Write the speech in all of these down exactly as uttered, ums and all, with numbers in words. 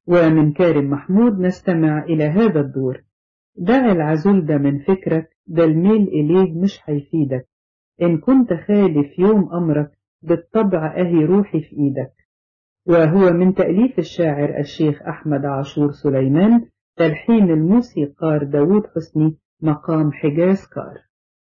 ومن كارم محمود نستمع إلى هذا الدور. دع العزول ده من فكرك، ده الميل إليه مش هيفيدك، إن كنت خالف يوم أمرك بالطبع أهي روحي في إيدك. وهو من تأليف الشاعر الشيخ أحمد عاشور سليمان، تلحين الموسيقار داود حسني، مقام حجاز كار.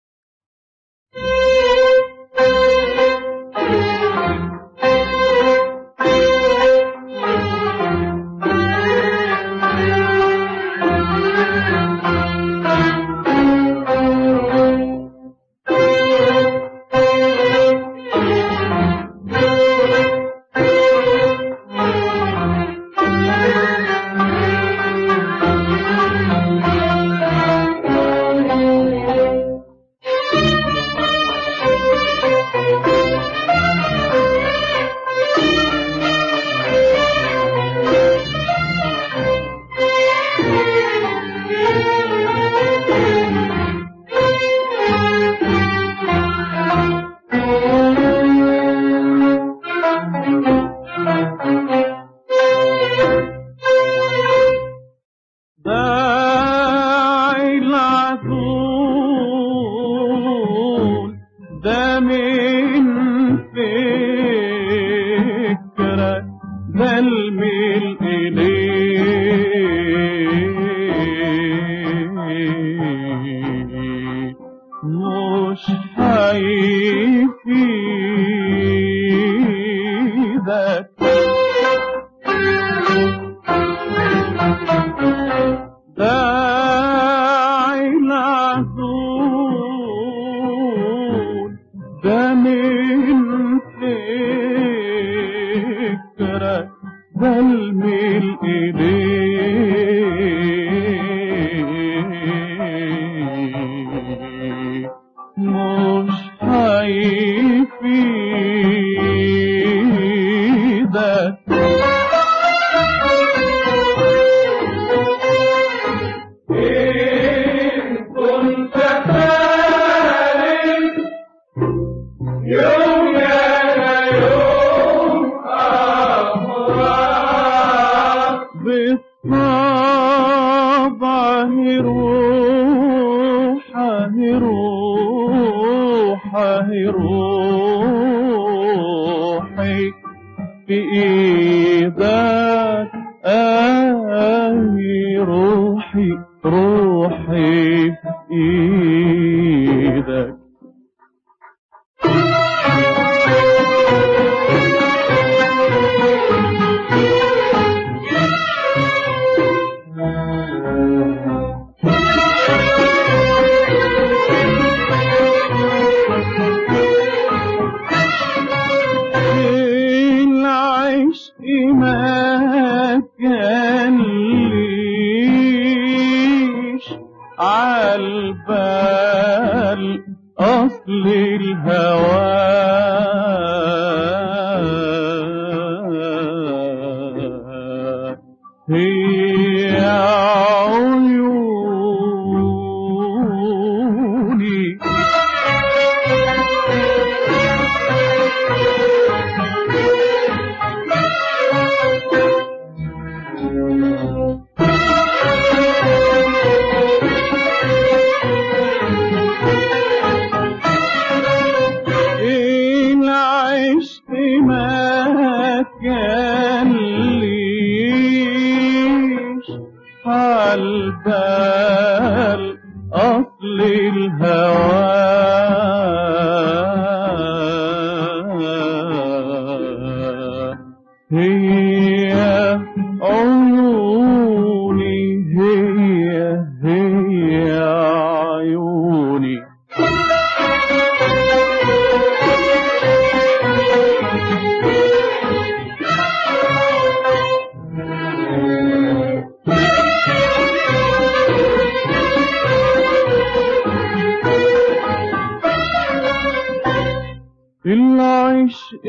العشق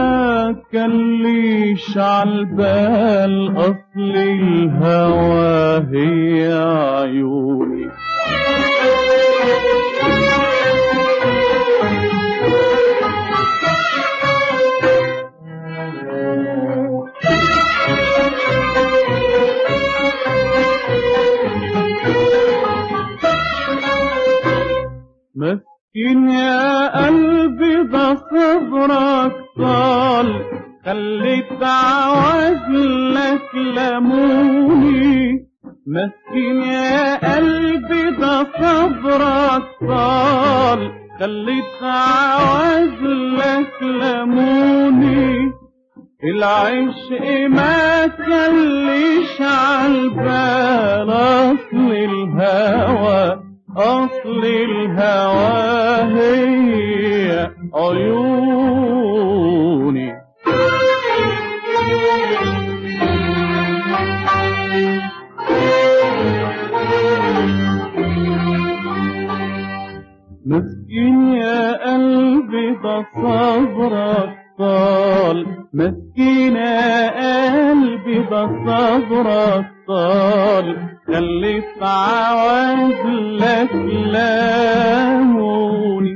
ما كليش عالبال، أصل الهوى هي عيوني. خليت عوازلك لموني. مسكين يا قلبي ده صبرك طال، خليت عوازلك لموني. العشق ما كلش عالبال، اصل الهوى اصل الهوى هي عيوني. مسكين يا قلبي ده صبرك طال، مسكين يا قلبي ده صبرك طال، خليت عوازلك لاموني.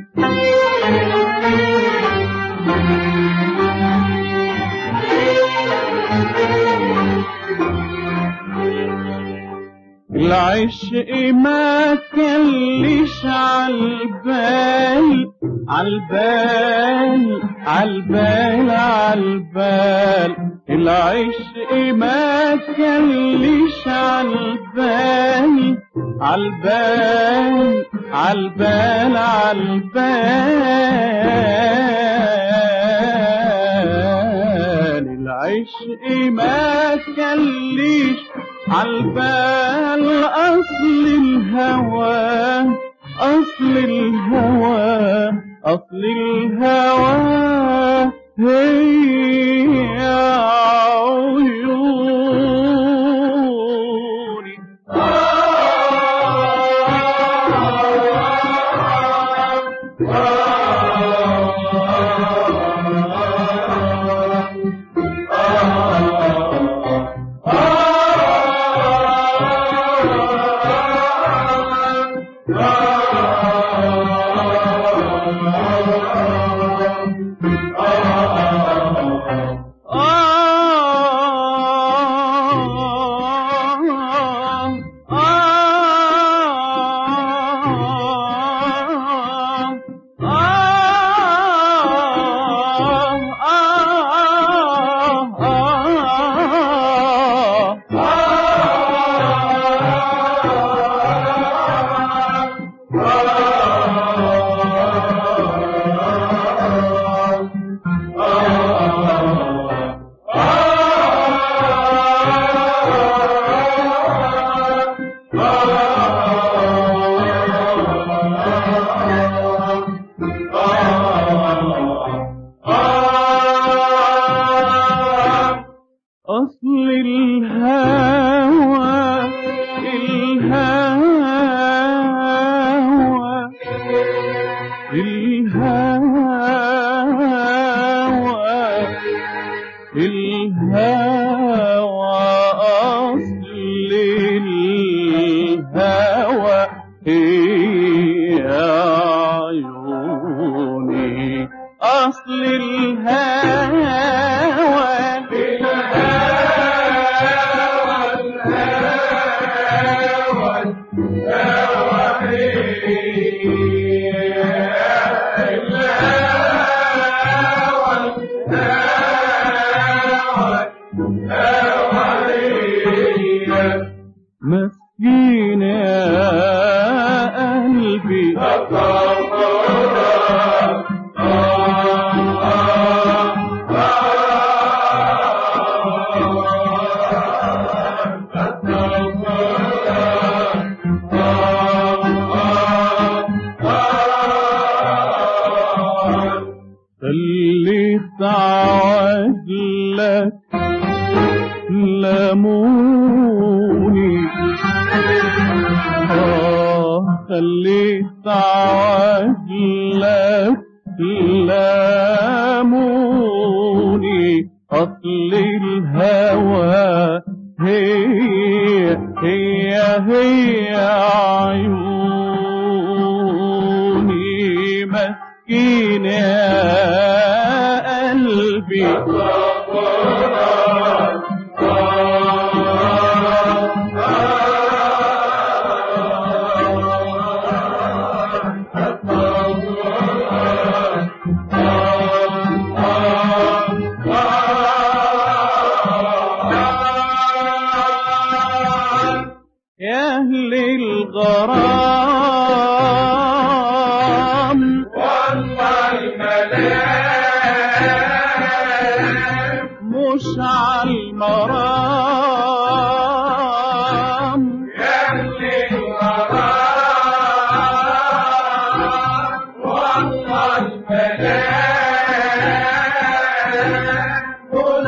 العشق ما كلش عالبال عالبال عالبال عالبال، العشق ما كلش عالبال عالبال عالبال عالبال، العشق ما كلش عالبال، اصل الهوى اصل الهوى اصل الهوى هي عيوني. أصل الهوى الهوى الهوى الهوى أصل الهوى هي عيوني. أصل الهوى مسكين يا قلبي خليت عوازلك لموني. آه خليت عوازلك لموني. أصل الهوى هي هي هي عيوني. مسكين يا قلبي Ah يا أهل الغرام والله الملام مش عالمرام يا أهل الغرام والله الملام مش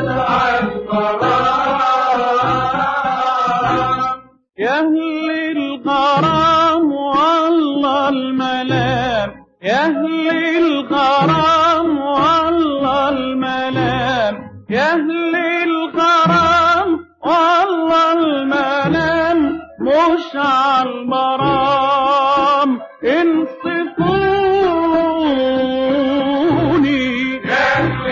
عالمرام يا أهل الغرام والله الملام يا أهل الغرام والله الملام يا أهل الغرام والله الملام مش عالمرام انصفوني يا أهل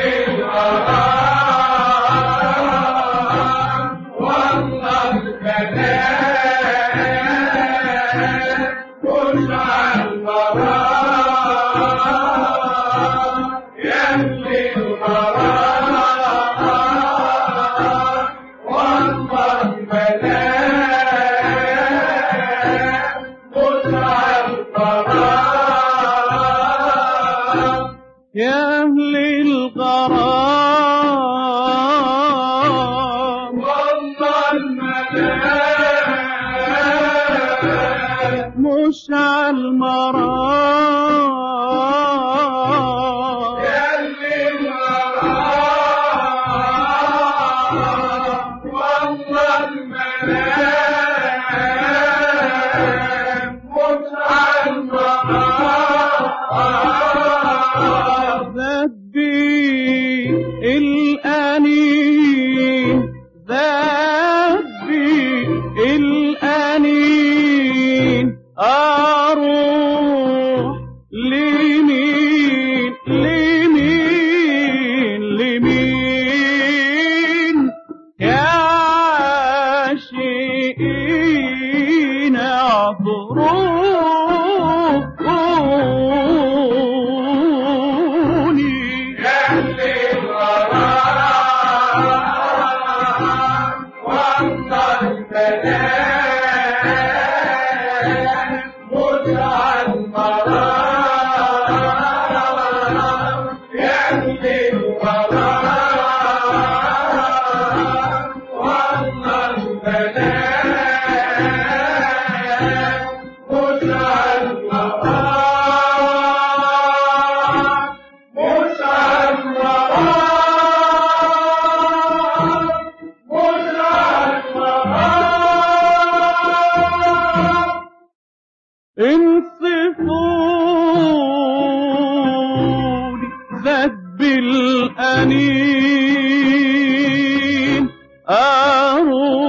الغرام والله الملام مش عالمرام يا أهل الغرام والله الملام مش عالمرام يا أهل الغرام والله الملام مش عالمرام يا أهل الغرام والله الملام مش عالمرام ذبي الأنين ذبي الأنين أروح لمين لمين لمين يا عاشقين اعذروني يا أهل الغرام والله الملام مش عالمرام يا أهل الغرام والله الملام مش عالمرام مش عالمرام مش عالمرام انصفوني ذب الأنين أروح